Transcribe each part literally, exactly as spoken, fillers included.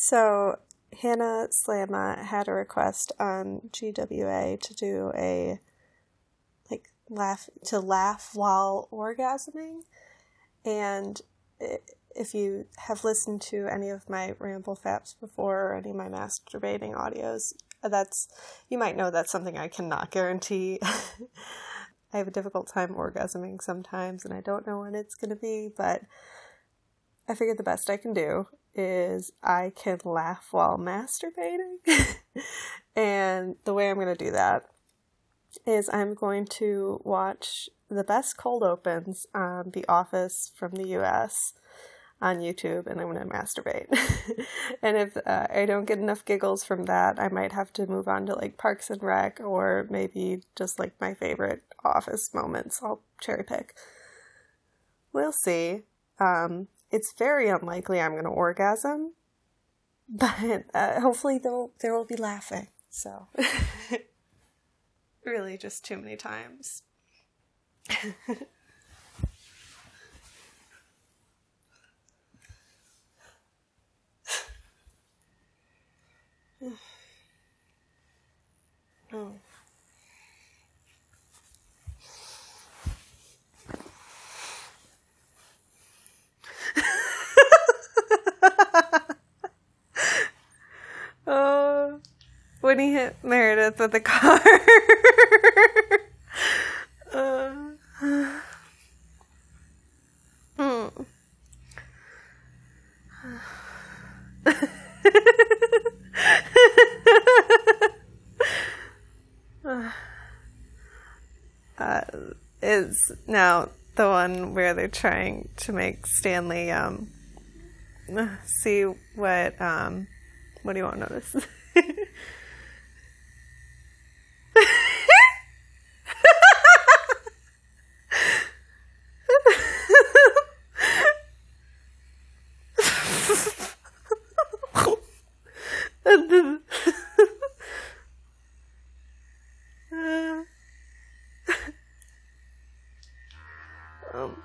So Hannah Slamma had a request on G W A to do a like laugh to laugh while orgasming, and if you have listened to any of my ramble faps before or any of my masturbating audios, that's you might know that's something I cannot guarantee. I have a difficult time orgasming sometimes, and I don't know when it's going to be, but I figured the best I can do is I can laugh while masturbating. And the way I'm going to do that is I'm going to watch the best cold opens on The Office from the U S on YouTube, and I'm going to masturbate. And if uh, I don't get enough giggles from that, I might have to move on to like Parks and Rec, or maybe just like my favorite Office moments. I'll cherry pick. We'll see. Um, it's very unlikely I'm going to orgasm, but uh, hopefully there will, there will be laughing. So, really just too many times. Oh. Oh, when he hit Meredith with the car. uh, hmm. uh, is now the one where they're trying to make Stanley um see what um what do you want to notice? um.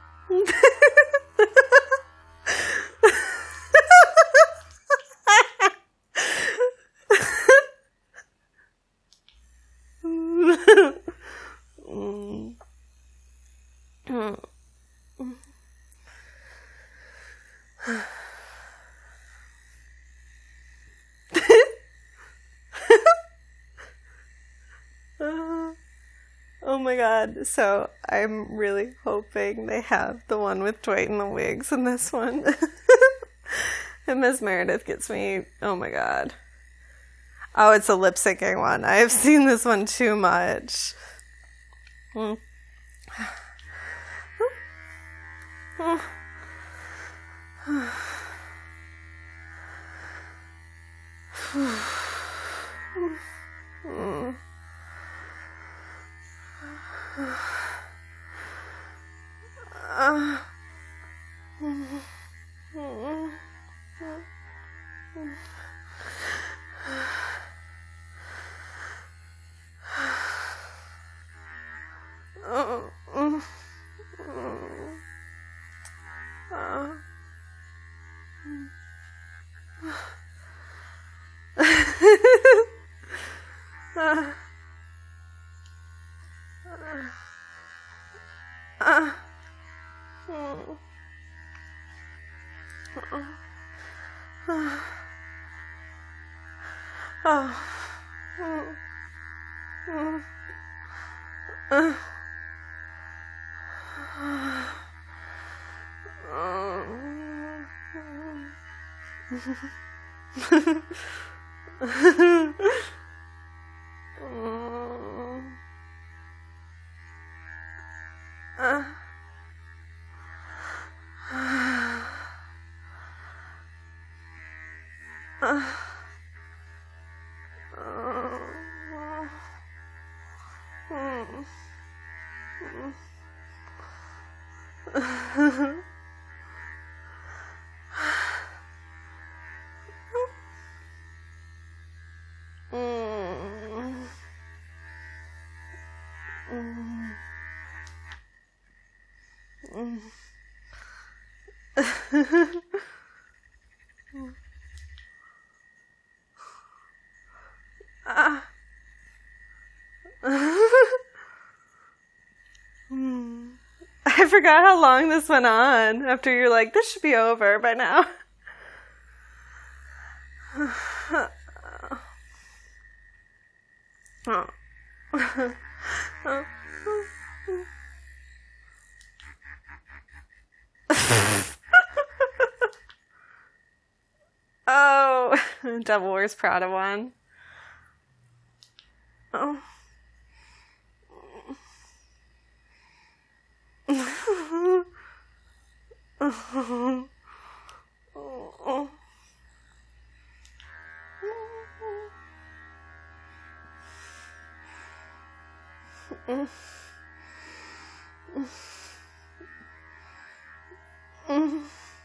Oh my god, so I'm really hoping they have the one with Dwight and the wigs in this one. And Miz Meredith gets me, oh my god. Oh, it's a lip syncing one. I've seen this one too much. Mm. Mm. Mm. Uh. forgot how long this went on after you're like, this should be over by now. Oh. Oh, Devil Wears Prada one. Oh. Oh. Oh. Mm. Mm.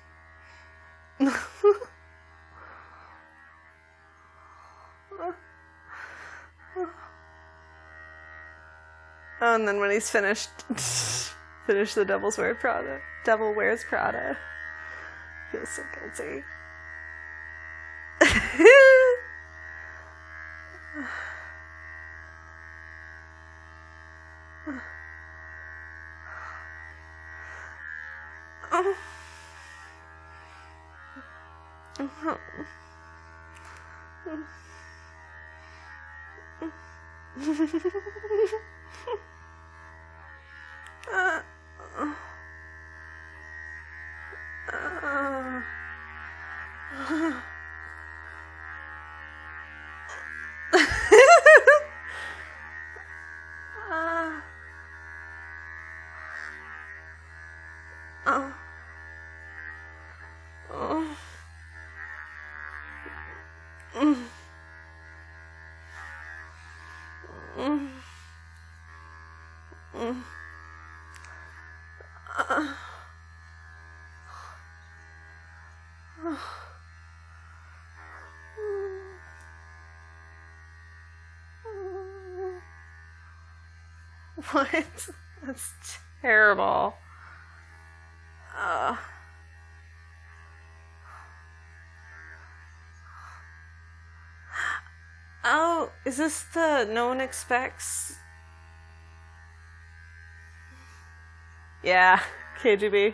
Oh, and then when he's finished, finish the Devil's Wear Prada. Devil Wears Prada. Feels so guilty. Oh. Oh. uh, uh, uh, oh. Mm. Mm. Mm. Uh. What? That's terrible. Uh. Oh, is this the No One Expects? Yeah, K G B.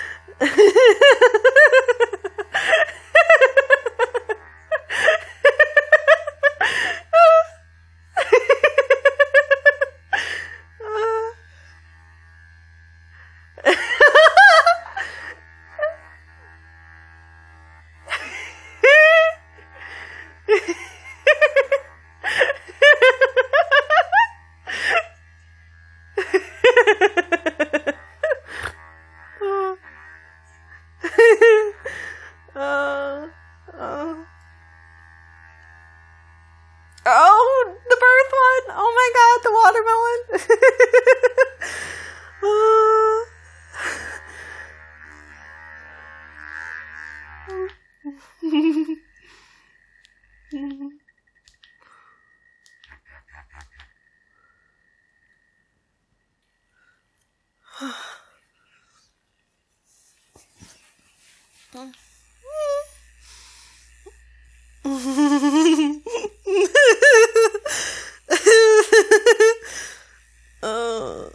uh, uh. Oh, the birth one! Oh my god, the watermelon! Oh.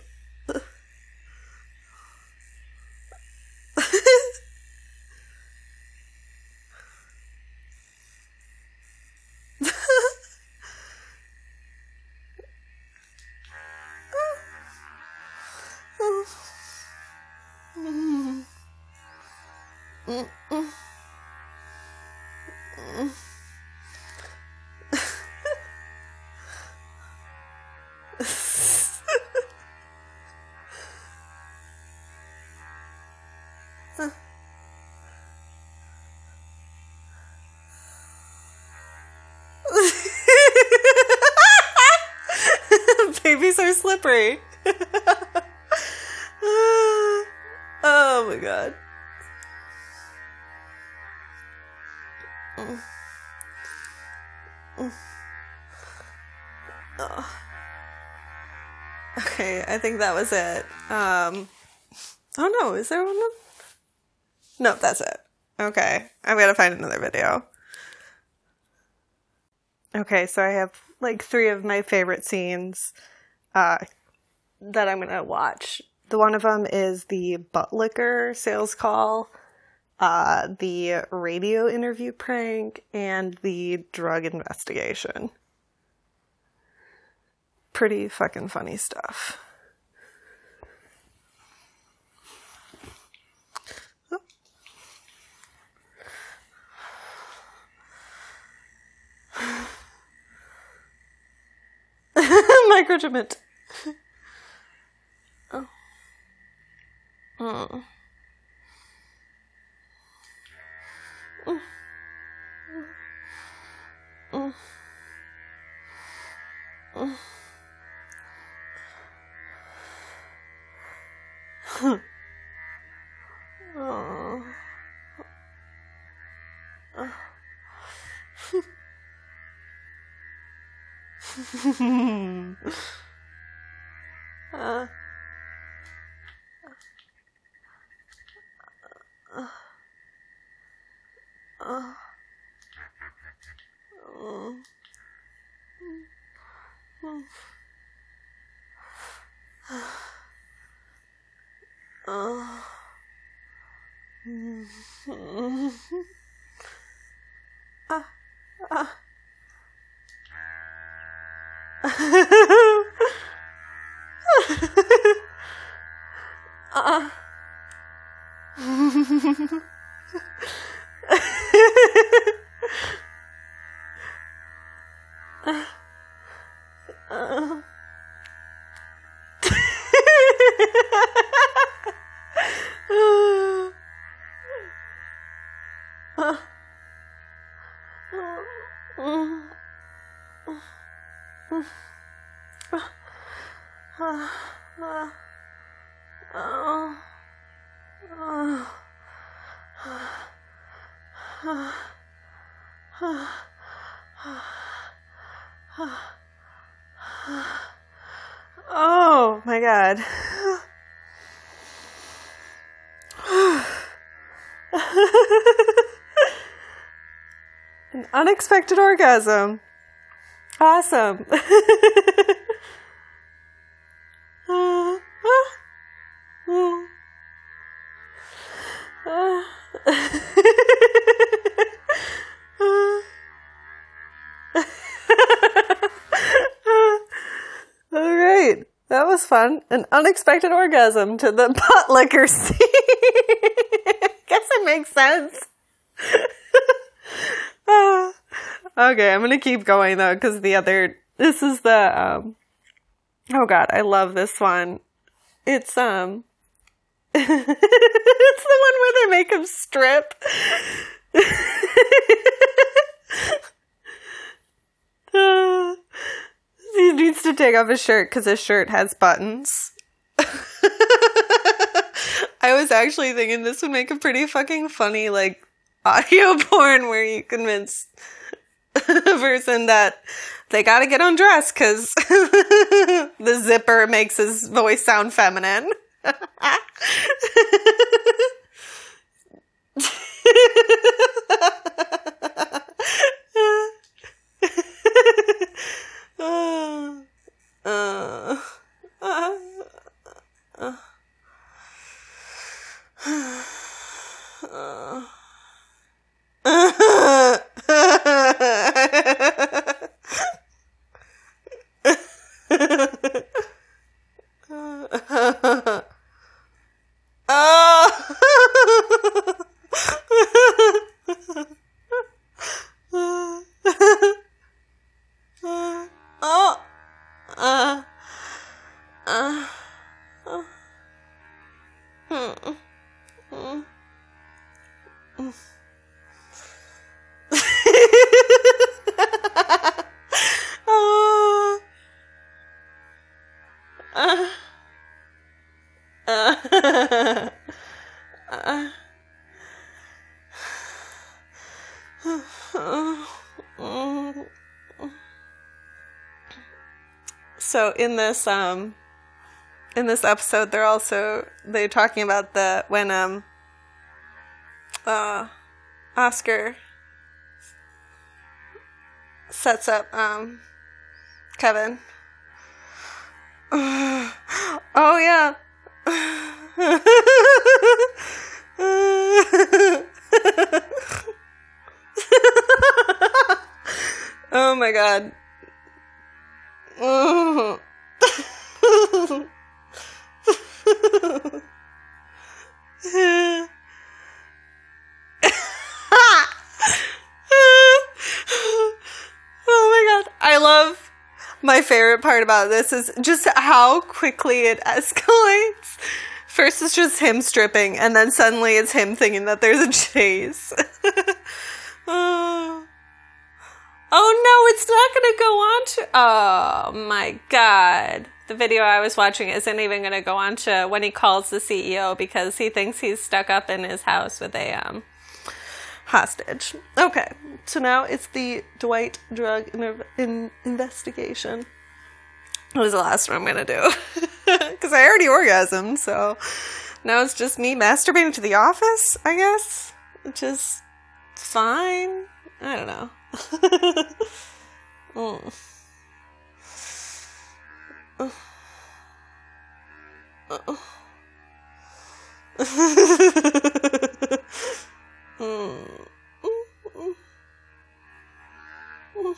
Mm. Mm. Mm. Babies are slippery. Oh my god. Mm. Mm. Oh. Okay, I think that was it. Um, oh no, is there one more? No, that's it. Okay, I'm gonna find another video. Okay, so I have like three of my favorite scenes uh, that I'm gonna watch the one of them is the butt licker sales call, uh, the radio interview prank, and the drug investigation. Pretty fucking funny stuff. Microgement. Oh. Oh. Oh. Oh. Oh. Oh. uh. Uh. Uh. Oh. Oh. Ah. Ah. uh. uh. Oh my god. An unexpected orgasm. Awesome. Alright, that was fun. An unexpected orgasm to the butt licker scene. Guess it makes sense. Okay, I'm gonna keep going though, because the other, this is the, um, oh god, I love this one. It's, um, it's the one where they make him strip. uh, he needs to take off his shirt because his shirt has buttons. I was actually thinking this would make a pretty fucking funny, like, audio porn where you convince a person that they gotta get undressed because the zipper makes his voice sound feminine. uh, uh, uh, uh, uh. So in this um in this episode they're also they're talking about the when um uh Oscar sets up um Kevin. Oh yeah. Oh my god. Oh. Oh my god. I love, my favorite part about this is just how quickly it escalates. First it's just him stripping, and then suddenly it's him thinking that there's a chase. Oh. Oh no, it's not gonna go on to... Oh my god. The video I was watching isn't even gonna go on to when he calls the C E O because he thinks he's stuck up in his house with a um hostage. Okay, so now it's the Dwight drug in- in- investigation. That was the last one I'm gonna do. Because I already orgasmed, so now it's just me masturbating to The Office, I guess. Which is fine. I don't know. mm. Uh. Uh. mm. Mm. Mm.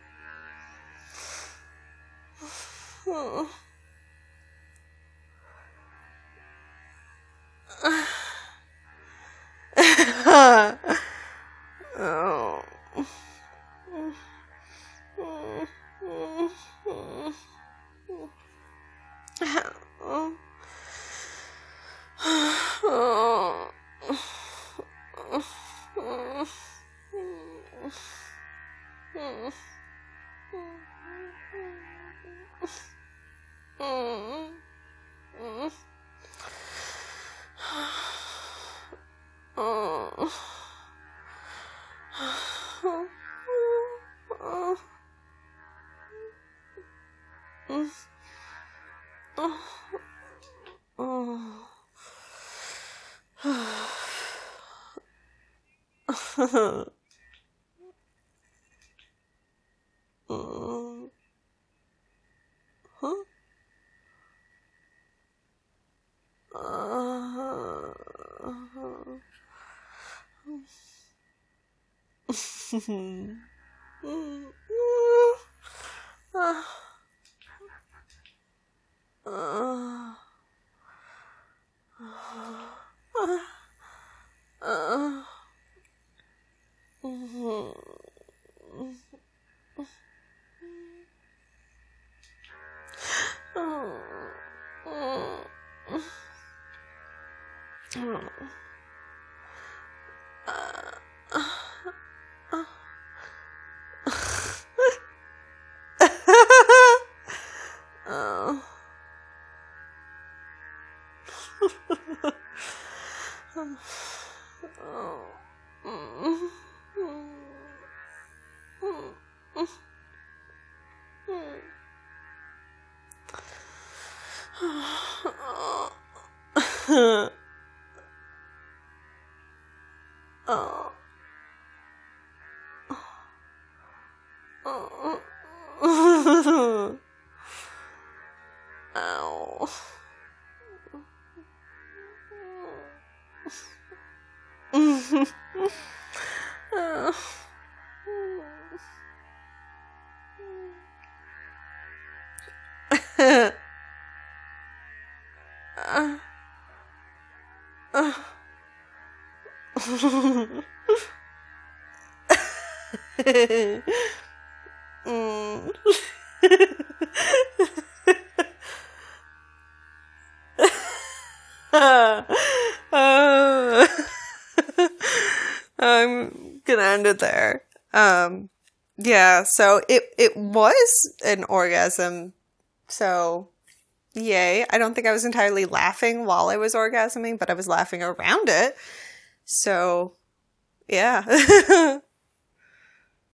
Oh. Oh. mm. uh, I'm gonna end it there. Um, yeah, so it it was an orgasm. So, yay. I don't think I was entirely laughing while I was orgasming, but I was laughing around it. So, yeah.